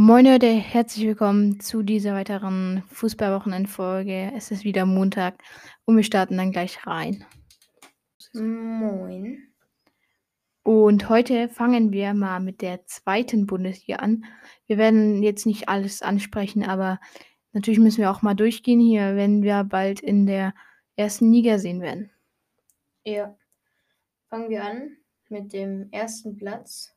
Moin Leute, herzlich willkommen zu dieser weiteren Fußballwochenendfolge. Es ist wieder Montag und wir starten dann gleich rein. Moin. Und heute fangen wir mal mit der zweiten Bundesliga an. Wir werden jetzt nicht alles ansprechen, aber natürlich müssen wir auch mal durchgehen hier, wenn wir bald in der ersten Liga sehen werden. Ja, fangen wir an mit dem ersten Platz.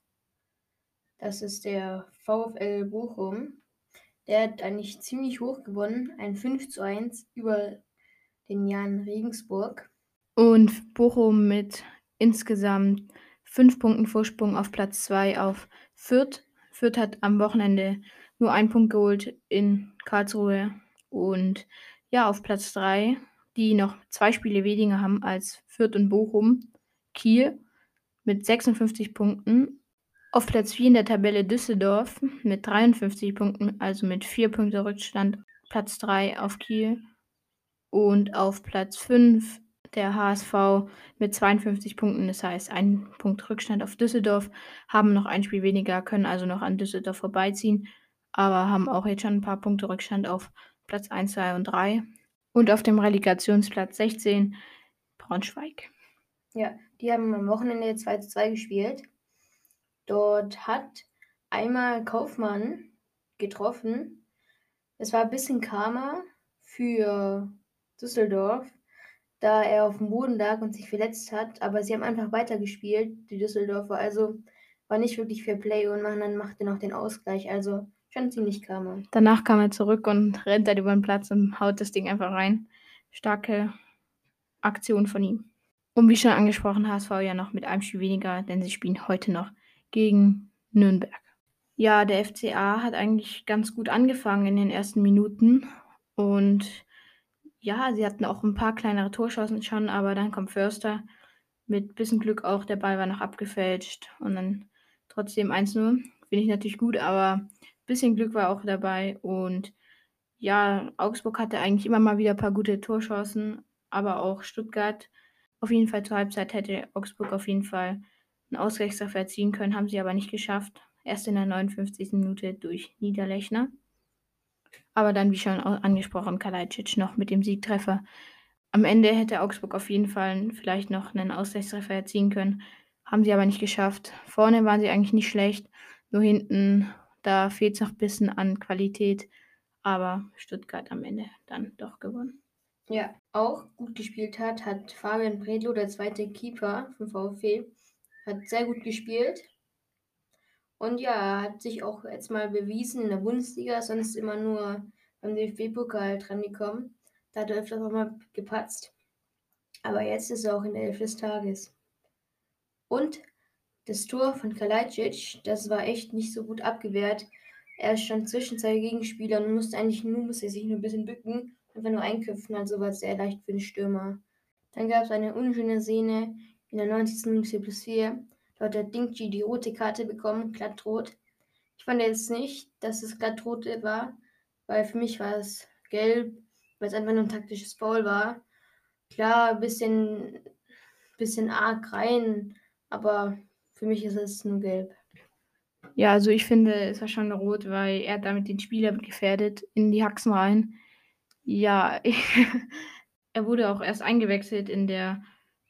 Das ist der VfL Bochum. Der hat eigentlich ziemlich hoch gewonnen, ein 5:1 über den Jan Regensburg. Und Bochum mit insgesamt 5 Punkten Vorsprung auf Platz 2 auf Fürth. Fürth hat am Wochenende nur 1 Punkt geholt in Karlsruhe. Und ja, auf Platz 3, die noch 2 Spiele weniger haben als Fürth und Bochum, Kiel mit 56 Punkten. Auf Platz 4 in der Tabelle Düsseldorf mit 53 Punkten, also mit 4 Punkte Rückstand, Platz 3 auf Kiel. Und auf Platz 5 der HSV mit 52 Punkten, das heißt 1 Punkt Rückstand auf Düsseldorf, haben noch ein Spiel weniger, können also noch an Düsseldorf vorbeiziehen, aber haben auch jetzt schon ein paar Punkte Rückstand auf Platz 1, 2 und 3. Und auf dem Relegationsplatz 16 Braunschweig. Ja, die haben am Wochenende 2:2 gespielt. Dort hat einmal Kaufmann getroffen. Es war ein bisschen Karma für Düsseldorf, da er auf dem Boden lag und sich verletzt hat. Aber sie haben einfach weitergespielt, die Düsseldorfer. Also war nicht wirklich Fair Play und man machte noch den Ausgleich. Also schon ziemlich Karma. Danach kam er zurück und rennt dann über den Platz und haut das Ding einfach rein. Starke Aktion von ihm. Und wie schon angesprochen, HSV ja noch mit einem Spiel weniger, denn sie spielen heute noch gegen Nürnberg. Ja, der FCA hat eigentlich ganz gut angefangen in den ersten Minuten und ja, sie hatten auch ein paar kleinere Torchancen schon, aber dann kommt Förster mit bisschen Glück auch, der Ball war noch abgefälscht und dann trotzdem 1:0. Finde ich natürlich gut, aber bisschen Glück war auch dabei und ja, Augsburg hatte eigentlich immer mal wieder ein paar gute Torchancen, aber auch Stuttgart. Auf jeden Fall zur Halbzeit hätte Augsburg auf jeden Fall einen Ausgleichstreffer erzielen können, haben sie aber nicht geschafft. Erst in der 59. Minute durch Niederlechner. Aber dann, wie schon angesprochen, Kalajdzic noch mit dem Siegtreffer. Am Ende hätte Augsburg auf jeden Fall vielleicht noch einen Ausgleichstreffer erzielen können, haben sie aber nicht geschafft. Vorne waren sie eigentlich nicht schlecht, nur hinten, da fehlt es noch ein bisschen an Qualität, aber Stuttgart am Ende dann doch gewonnen. Ja, auch gut gespielt hat Fabian Bredlow, der zweite Keeper vom VfB, hat sehr gut gespielt. Und ja, hat sich auch jetzt mal bewiesen in der Bundesliga, sonst immer nur beim DFB-Pokal dran gekommen. Da hat er öfters auch mal gepatzt. Aber jetzt ist er auch in der Elf des Tages. Und das Tor von Kalajdzic, das war echt nicht so gut abgewehrt. Er stand zwischen zwei Gegenspielern und musste sich nur ein bisschen bücken, einfach nur einköpfen, also war es sehr leicht für den Stürmer. Dann gab es eine unschöne Szene in der 90. Minute +4. Dort hat Dingchi die rote Karte bekommen, glattrot. Ich fand jetzt nicht, dass es glattrot war, weil für mich war es gelb, weil es einfach nur ein taktisches Foul war. Klar, ein bisschen arg rein, aber für mich ist es nur gelb. Ja, also ich finde, es war schon rot, weil er hat damit den Spieler gefährdet in die Haxen rein. Ja, er wurde auch erst eingewechselt in der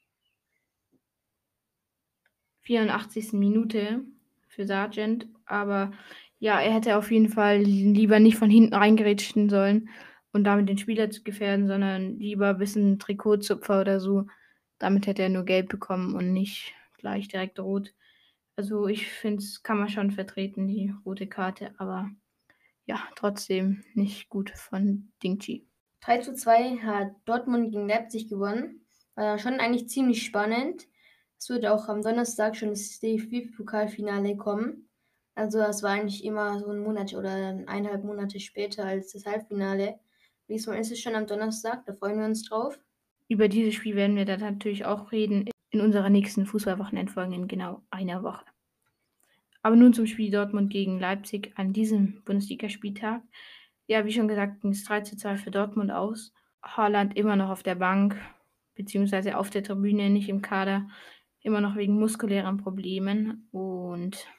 84. Minute für Sargent, aber ja, er hätte auf jeden Fall lieber nicht von hinten reingerätschen sollen und damit den Spieler zu gefährden, sondern lieber ein bisschen Trikotzupfer oder so. Damit hätte er nur gelb bekommen und nicht gleich direkt rot. Also ich finde, es kann man schon vertreten, die rote Karte, aber ja, trotzdem nicht gut von Dingchi. 3:2 hat Dortmund gegen Leipzig gewonnen. War schon eigentlich ziemlich spannend. Es wird auch am Donnerstag schon das DFB-Pokalfinale kommen. Also das war eigentlich immer so 1 Monat oder 1,5 Monate später als das Halbfinale. Diesmal ist es schon am Donnerstag, da freuen wir uns drauf. Über dieses Spiel werden wir dann natürlich auch reden in unserer nächsten Fußballwochenendfolge in genau einer Woche. Aber nun zum Spiel Dortmund gegen Leipzig an diesem Bundesligaspieltag. Ja, wie schon gesagt, ging es 3:2 für Dortmund aus. Haaland immer noch auf der Bank, beziehungsweise auf der Tribüne, nicht im Kader, immer noch wegen muskulären Problemen. Und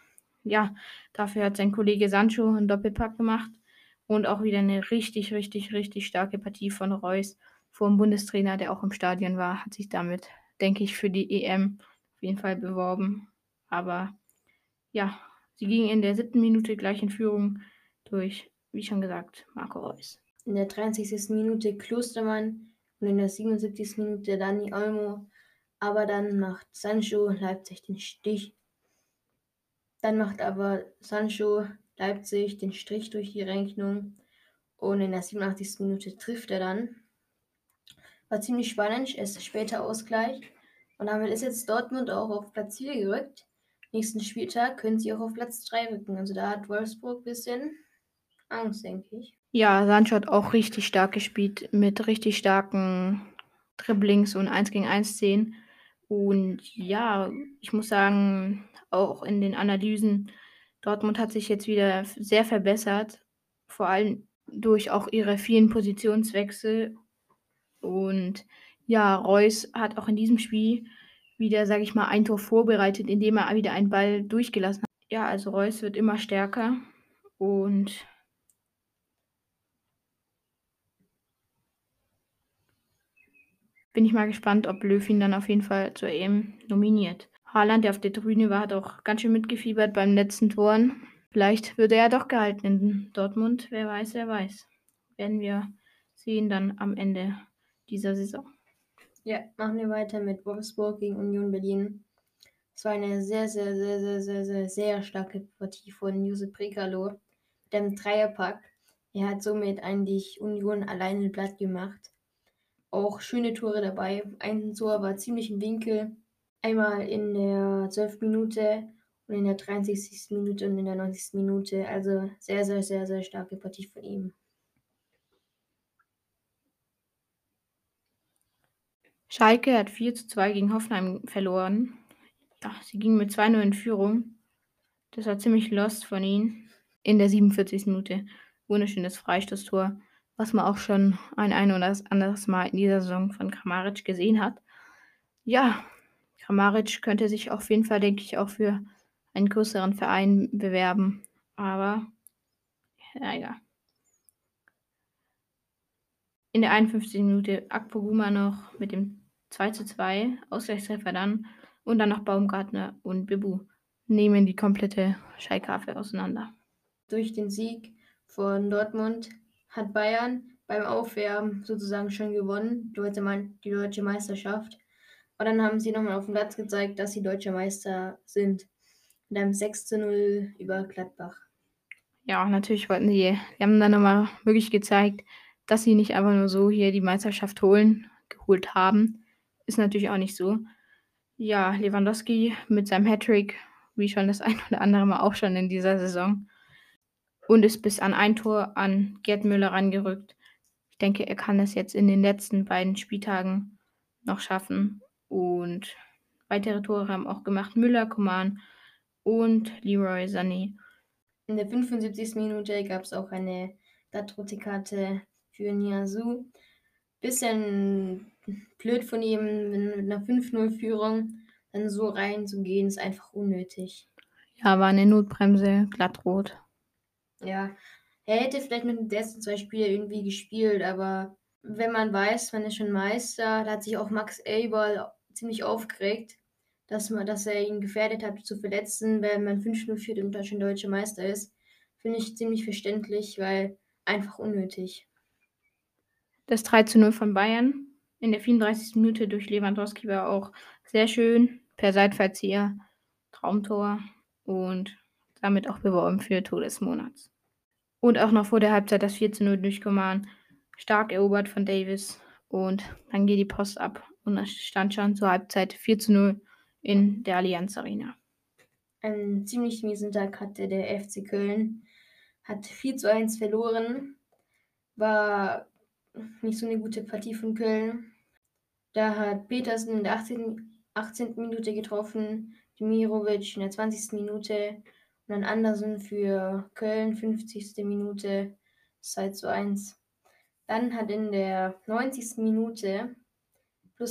ja, dafür hat sein Kollege Sancho einen Doppelpack gemacht und auch wieder eine richtig, richtig, richtig starke Partie von Reus vorm Bundestrainer, der auch im Stadion war, hat sich damit, denke ich, für die EM auf jeden Fall beworben. Aber ja, sie ging in der 7. Minute gleich in Führung durch, wie schon gesagt, Marco Reus. In der 63. Minute Klostermann und in der 77. Minute Dani Olmo. Aber dann macht Sancho Leipzig den Stich. Dann macht aber Sancho Leipzig den Strich durch die Rechnung. Und in der 87. Minute trifft er dann. War ziemlich spannend, erst später Ausgleich. Und damit ist jetzt Dortmund auch auf Platz 4 gerückt. Nächsten Spieltag können sie auch auf Platz 3 rücken. Also da hat Wolfsburg ein bisschen Angst, denke ich. Ja, Sancho hat auch richtig stark gespielt mit richtig starken Dribblings und 1 gegen 1 Szenen. Und ja, ich muss sagen, auch in den Analysen, Dortmund hat sich jetzt wieder sehr verbessert, vor allem durch auch ihre vielen Positionswechsel. Und ja, Reus hat auch in diesem Spiel wieder, sage ich mal, ein Tor vorbereitet, indem er wieder einen Ball durchgelassen hat. Ja, also Reus wird immer stärker und bin ich mal gespannt, ob Löw ihn dann auf jeden Fall zur EM nominiert. Haaland, der auf der Tribüne war, hat auch ganz schön mitgefiebert beim letzten Toren. Vielleicht wird er ja doch gehalten in Dortmund. Wer weiß, wer weiß. Werden wir sehen dann am Ende dieser Saison. Ja, machen wir weiter mit Wolfsburg gegen Union Berlin. Es war eine sehr, sehr, sehr, sehr, sehr, sehr, sehr starke Partie von Josep Brekalo mit einem Dreierpack. Er hat somit eigentlich Union alleine platt gemacht. Auch schöne Tore dabei. Ein Tor war ziemlich im Winkel. Einmal in der 12. Minute und in der 63. Minute und in der 90. Minute. Also sehr, sehr, sehr, sehr starke Partie von ihm. Schalke hat 4:2 gegen Hoffenheim verloren. Ja, sie gingen mit 2:0 in Führung. Das war ziemlich lost von ihnen. In der 47. Minute wunderschönes Freistoßtor, was man auch schon ein oder anderes Mal in dieser Saison von Kramaric gesehen hat. Ja, Kramaric könnte sich auf jeden Fall, denke ich, auch für einen größeren Verein bewerben. Aber ja. In der 51. Minute Akpoguma noch mit dem 2:2, Ausgleichstreffer dann. Und dann noch Baumgartner und Bibu nehmen die komplette Schalke auseinander. Durch den Sieg von Dortmund hat Bayern beim Aufwärmen sozusagen schon gewonnen, die deutsche Meisterschaft. Und dann haben sie nochmal auf dem Platz gezeigt, dass sie deutsche Meister sind. Mit einem 6:0 über Gladbach. Ja, natürlich wollten die haben dann nochmal wirklich gezeigt, dass sie nicht einfach nur so hier die Meisterschaft geholt haben. Ist natürlich auch nicht so. Ja, Lewandowski mit seinem Hattrick, wie schon das ein oder andere Mal auch schon in dieser Saison. Und ist bis an ein Tor an Gerd Müller rangerückt. Ich denke, er kann es jetzt in den letzten beiden Spieltagen noch schaffen. Und weitere Tore haben auch gemacht Müller, Coman und Leroy Sané. In der 75. Minute gab es auch eine glatt-rote Karte für Niasu. Bisschen blöd von ihm, mit einer 5:0-Führung dann so reinzugehen, ist einfach unnötig. Ja, war eine Notbremse, glattrot. Ja, er hätte vielleicht mit den ersten 2 Spiele irgendwie gespielt, aber wenn man weiß, man ist schon Meister, da hat sich auch Max Eberl ziemlich aufgeregt, dass er ihn gefährdet hat zu verletzen, wenn man 5:0 führt und dann schon deutscher Meister ist. Finde ich ziemlich verständlich, weil einfach unnötig. Das 3:0 von Bayern in der 34. Minute durch Lewandowski war auch sehr schön. Per Seitfallzieher, Traumtor und damit auch beworben für Tor des Monats. Und auch noch vor der Halbzeit das 4:0 durch Coman. Stark erobert von Davis. Und dann geht die Post ab. Und es stand schon zur Halbzeit 4:0 in der Allianz Arena. Einen ziemlich miesen Tag hatte der FC Köln. Hat 4:1 verloren. War nicht so eine gute Partie von Köln. Da hat Petersen in der 18. Minute getroffen, Demirovic in der 20. Minute und dann Andersen für Köln 50. Minute 2:1. Dann hat in der 90. Minute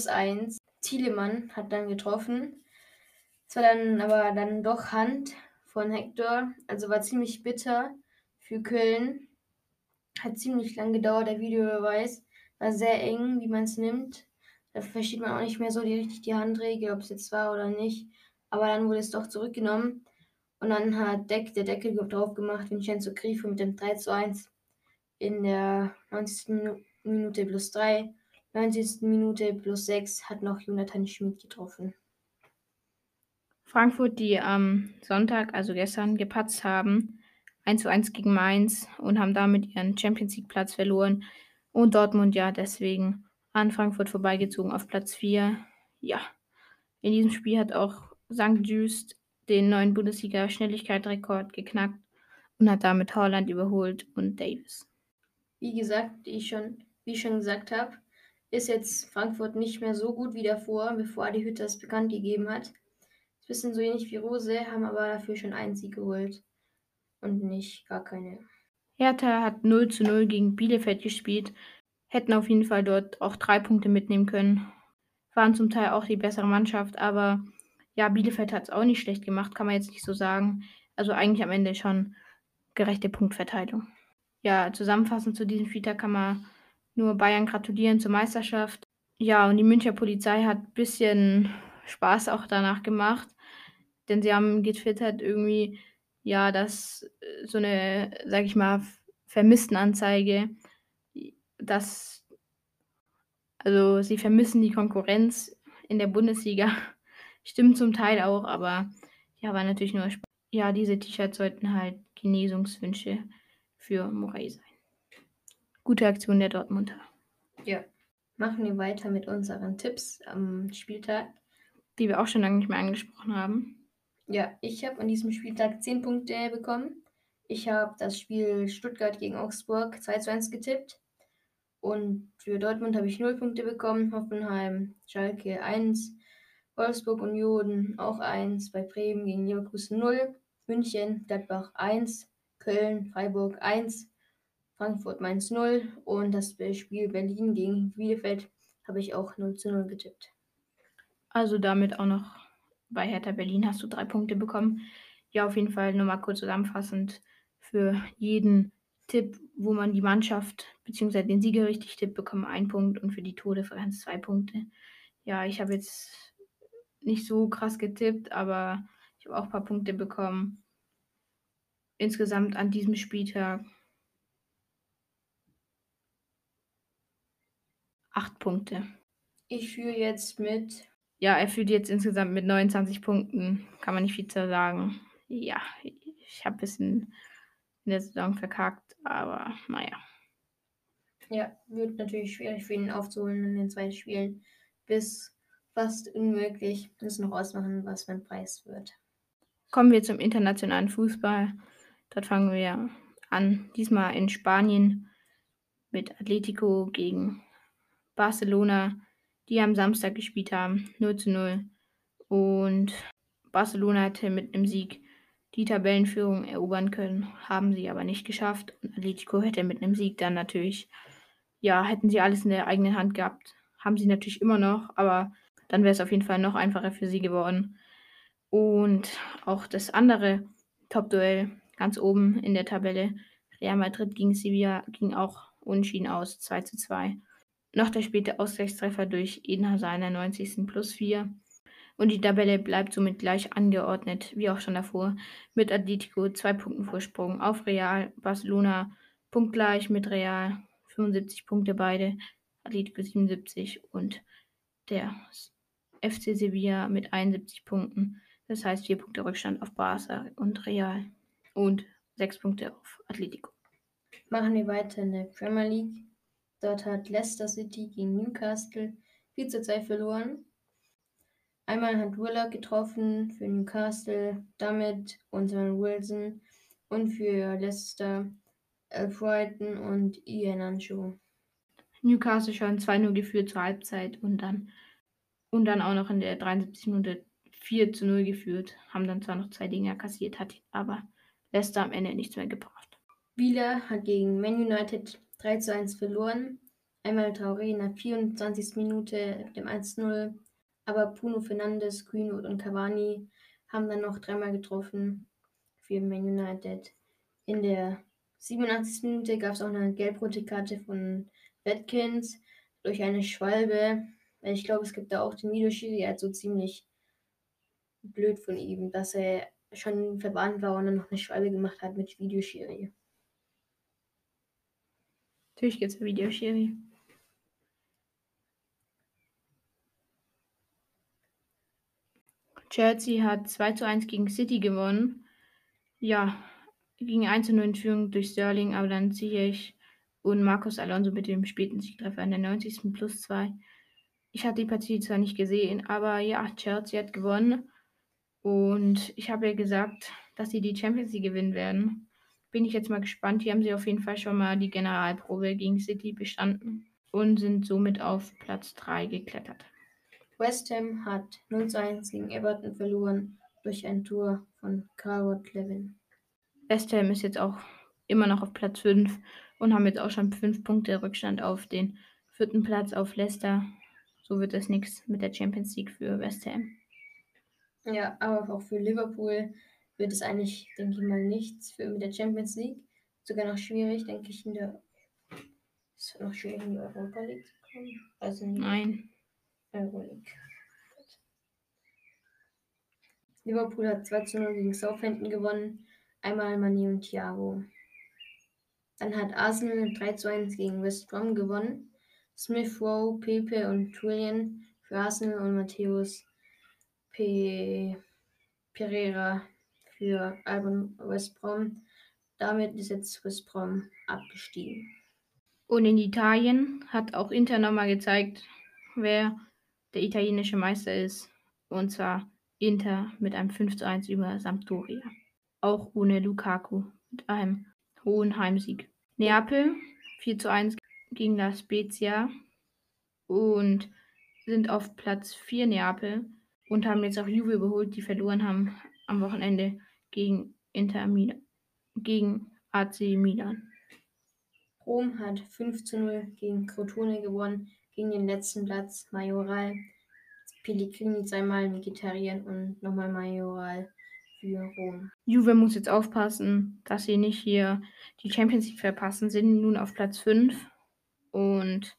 +1 Thielemann hat dann getroffen. Es war dann aber doch Hand von Hector. Also war ziemlich bitter für Köln. Hat ziemlich lang gedauert, der Videobeweis. War sehr eng, wie man es nimmt. Da versteht man auch nicht mehr so richtig die Handregel, ob es jetzt war oder nicht. Aber dann wurde es doch zurückgenommen. Und dann hat der Deckel drauf gemacht, Vincenzo Grifo mit dem 3:1 in der 90. Minute plus 3. 90. Minute plus 6 hat noch Jonathan Schmid getroffen. Frankfurt, die am Sonntag, also gestern, gepatzt haben, 1:1 gegen Mainz und haben damit ihren Champions-League-Platz verloren. Und Dortmund ja deswegen an Frankfurt vorbeigezogen auf Platz 4. Ja, in diesem Spiel hat auch St. Just den neuen Bundesliga-Schnelligkeitsrekord geknackt und hat damit Haaland überholt und Davis. Wie gesagt, wie ich schon gesagt habe, ist jetzt Frankfurt nicht mehr so gut wie davor, bevor Adi Hütter es bekannt gegeben hat. Ist ein bisschen so ähnlich wie Rose, haben aber dafür schon einen Sieg geholt und nicht gar keine. Hertha hat 0:0 gegen Bielefeld gespielt, hätten auf jeden Fall dort auch 3 Punkte mitnehmen können. Waren zum Teil auch die bessere Mannschaft, aber ja, Bielefeld hat es auch nicht schlecht gemacht, kann man jetzt nicht so sagen. Also eigentlich am Ende schon gerechte Punktverteilung. Ja, zusammenfassend zu diesem Spieltag kann man nur Bayern gratulieren zur Meisterschaft. Ja, und die Münchner Polizei hat ein bisschen Spaß auch danach gemacht, denn sie haben getwittert irgendwie, ja, dass so eine, sag ich mal, Vermisstenanzeige, dass, also sie vermissen die Konkurrenz in der Bundesliga. Stimmt zum Teil auch, aber ja, war natürlich nur Spaß. Ja, diese T-Shirts sollten halt Genesungswünsche für Morey sein. Gute Aktion der Dortmunder. Ja, machen wir weiter mit unseren Tipps am Spieltag. Die wir auch schon lange nicht mehr angesprochen haben. Ja, ich habe an diesem Spieltag 10 Punkte bekommen. Ich habe das Spiel Stuttgart gegen Augsburg 2:1 getippt. Und für Dortmund habe ich 0 Punkte bekommen. Hoffenheim, Schalke 1. Wolfsburg Union auch 1. Bei Bremen gegen Leverkusen 0. München, Gladbach 1. Köln, Freiburg 1. Frankfurt Mainz 0. Und das Spiel Berlin gegen Bielefeld habe ich auch 0:0 getippt. Also damit auch noch bei Hertha Berlin hast du 3 Punkte bekommen. Ja, auf jeden Fall nur mal kurz zusammenfassend für jeden Tipp, wo man die Mannschaft bzw. den Sieger richtig tippt, bekommt man 1 Punkt und für die Tordifferenz 2 Punkte. Ja, ich habe jetzt nicht so krass getippt, aber ich habe auch ein paar Punkte bekommen. Insgesamt an diesem Spieltag 8 Punkte. Ich führe jetzt mit. Ja, er führt jetzt insgesamt mit 29 Punkten. Kann man nicht viel zu sagen. Ja, ich habe ein bisschen in der Saison verkackt, aber naja. Ja, wird natürlich schwierig für ihn aufzuholen in den 2 Spielen. Bis fast unmöglich. Müssen noch ausmachen, was mein Preis wird. Kommen wir zum internationalen Fußball. Dort fangen wir an. Diesmal in Spanien mit Atletico gegen Barcelona, die am Samstag gespielt haben. 0:0. Und Barcelona hätte mit einem Sieg die Tabellenführung erobern können, haben sie aber nicht geschafft. Und Atletico hätte mit einem Sieg dann natürlich, ja, hätten sie alles in der eigenen Hand gehabt. Haben sie natürlich immer noch, aber dann wäre es auf jeden Fall noch einfacher für sie geworden. Und auch das andere Top-Duell ganz oben in der Tabelle, Real Madrid gegen Sevilla, ging auch unentschieden aus, 2:2. Noch der späte Ausgleichstreffer durch Eden Hazard in der 90. plus 4. Und die Tabelle bleibt somit gleich angeordnet, wie auch schon davor, mit Atletico 2 Punkten Vorsprung auf Real, Barcelona punktgleich mit Real, 75 Punkte beide, Atletico 77 und der FC Sevilla mit 71 Punkten. Das heißt 4 Punkte Rückstand auf Barca und Real und 6 Punkte auf Atletico. Machen wir weiter in der Premier League. Dort hat Leicester City gegen Newcastle 4:2 verloren. Einmal hat Willock getroffen für Newcastle, damit und Wilson und für Leicester Brighton und Ian Ancho. Newcastle schon 2:0 geführt zur Halbzeit und dann auch noch in der 73. Minute 4:0 geführt. Haben dann zwar noch 2 Dinger kassiert, hat aber Leicester am Ende nichts mehr gebracht. Villa hat gegen Man United 3:1 verloren. Einmal Traoré in der 24. Minute dem 1:0, aber Bruno Fernandes, Greenwood und Cavani haben dann noch 3-mal getroffen. für Man United. In der 87. Minute gab es auch eine gelb-rote Karte von Watkins durch eine Schwalbe. Ich glaube, es gibt da auch den Videoschiri, er hat so ziemlich blöd von ihm, dass er schon verbannt war und dann noch eine Schwalbe gemacht hat mit Videoschiri. Natürlich gibt es Videoschiri. Chelsea hat 2:1 gegen City gewonnen. Ja, ging 1:0 in Führung durch Sterling, aber dann Ziyech und Marcos Alonso mit dem späten Siegtreffer in der 90. +2. Ich hatte die Partie zwar nicht gesehen, aber ja, Chelsea hat gewonnen. Und ich habe ja gesagt, dass sie die Champions League gewinnen werden. Bin ich jetzt mal gespannt. Hier haben sie auf jeden Fall schon mal die Generalprobe gegen City bestanden und sind somit auf Platz 3 geklettert. West Ham hat 0:1 gegen Everton verloren durch ein Tor von Calvert-Lewin. West Ham ist jetzt auch immer noch auf Platz 5 und haben jetzt auch schon 5 Punkte Rückstand auf den 4. Platz auf Leicester. So wird das nichts mit der Champions League für West Ham. Ja, aber auch für Liverpool wird es eigentlich, denke ich mal, nichts mit der Champions League. Sogar noch schwierig, denke ich, es wird noch schwierig in die Europa League zu kommen. Also in die Nein. Euroleague. Liverpool hat 2:0 gegen Southampton gewonnen. Einmal Mane und Thiago. Dann hat Arsenal 3:1 gegen West Brom gewonnen. Smith Rowe, Pepe und Julian für Arsenal und Matthäus Pereira für Alban West Brom. Damit ist jetzt West Brom abgestiegen. Und in Italien hat auch Inter nochmal gezeigt, wer der italienische Meister ist. Und zwar Inter mit einem 5:1 über Sampdoria. Auch ohne Lukaku mit einem hohen Heimsieg. Neapel 4:1 gegen La Spezia und sind auf Platz 4 Neapel und haben jetzt auch Juve überholt, die verloren haben am Wochenende gegen gegen AC Milan. Rom hat 5:0 gegen Crotone gewonnen, gegen den letzten Platz Majoral. Pellegrini zweimal Mkhitaryan und nochmal Majoral für Rom. Juve muss jetzt aufpassen, dass sie nicht hier die Champions League verpassen, sind nun auf Platz 5 und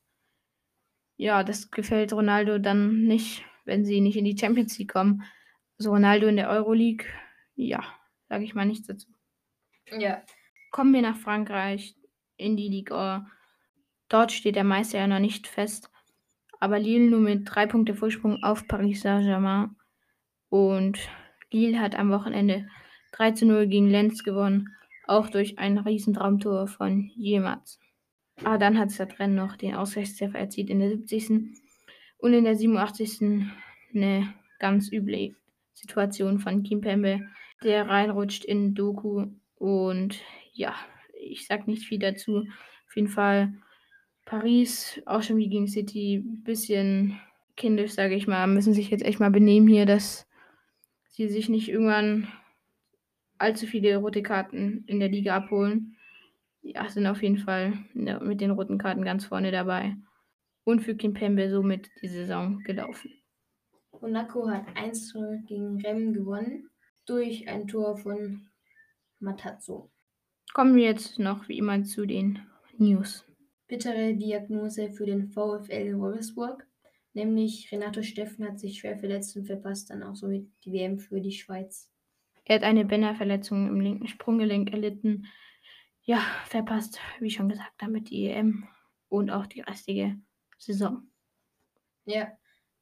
ja, das gefällt Ronaldo dann nicht, wenn sie nicht in die Champions League kommen. Also Ronaldo in der Euroleague, ja, sage ich mal nichts dazu. Ja. Kommen wir nach Frankreich in die Ligue. Dort steht der Meister ja noch nicht fest, aber Lille nur mit 3 Punkte Vorsprung auf Paris Saint-Germain und Lille hat am Wochenende 3:0 gegen Lens gewonnen, auch durch ein Riesentraumtor von Yilmaz. Aber dann hat Stadtrenn noch den Ausgleichstreffer erzielt in der 70. Und in der 87. eine ganz üble Situation von Kimpembe, der reinrutscht in Doku. Und ja, ich sag nicht viel dazu. Auf jeden Fall Paris, auch schon wie gegen City, bisschen kindisch, sage ich mal, müssen sich jetzt echt mal benehmen hier, dass sie sich nicht irgendwann allzu viele rote Karten in der Liga abholen. Ja, sind auf jeden Fall mit den roten Karten ganz vorne dabei. Und für Kimpembe somit die Saison gelaufen. Monaco hat 1:0 gegen Rennes gewonnen durch ein Tor von Matazzo. Kommen wir jetzt noch wie immer zu den News. Bittere Diagnose für den VfL Wolfsburg, nämlich Renato Steffen hat sich schwer verletzt und verpasst dann auch somit die WM für die Schweiz. Er hat eine Bänderverletzung im linken Sprunggelenk erlitten. Ja, verpasst, wie schon gesagt, damit die EM und auch die restliche Saison. Ja,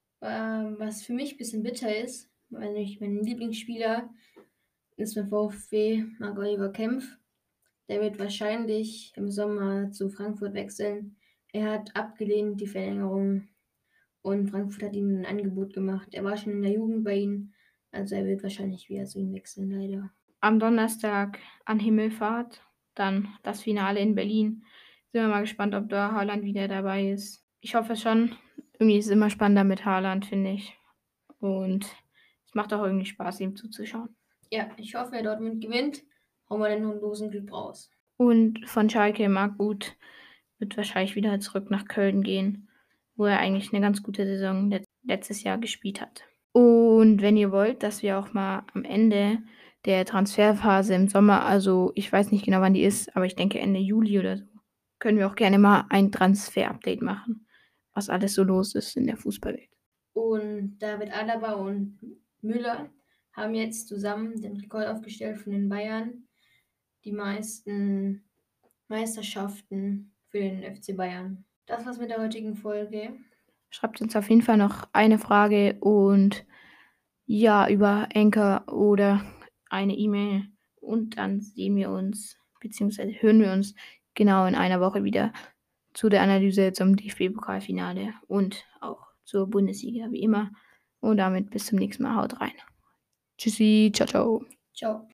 was für mich ein bisschen bitter ist, weil mein Lieblingsspieler ist beim VfB Marc-Oliver Kempf. Der wird wahrscheinlich im Sommer zu Frankfurt wechseln. Er hat abgelehnt die Verlängerung und Frankfurt hat ihm ein Angebot gemacht. Er war schon in der Jugend bei ihnen, also er wird wahrscheinlich wieder zu ihnen wechseln, leider. Am Donnerstag an Himmelfahrt, dann das Finale in Berlin. Sind wir mal gespannt, ob da Haaland wieder dabei ist. Ich hoffe schon. Irgendwie ist es immer spannender mit Haaland, finde ich. Und es macht auch irgendwie Spaß, ihm zuzuschauen. Ja, ich hoffe, Dortmund gewinnt. Hauen wir den losen Glück raus. Und von Schalke Marc Uth wird wahrscheinlich wieder zurück nach Köln gehen, wo er eigentlich eine ganz gute Saison letztes Jahr gespielt hat. Und wenn ihr wollt, dass wir auch mal am Ende der Transferphase im Sommer. Also ich weiß nicht genau, wann die ist, aber ich denke Ende Juli oder so. Können wir auch gerne mal ein Transfer-Update machen, was alles so los ist in der Fußballwelt. Und David Alaba und Müller haben jetzt zusammen den Rekord aufgestellt von den Bayern, die meisten Meisterschaften für den FC Bayern. Das war's mit der heutigen Folge. Schreibt uns auf jeden Fall noch eine Frage und ja, über Anchor oder eine E-Mail und dann sehen wir uns, beziehungsweise hören wir uns genau in einer Woche wieder zu der Analyse zum DFB-Pokalfinale und auch zur Bundesliga wie immer. Und damit bis zum nächsten Mal. Haut rein. Tschüssi, ciao, ciao. Ciao.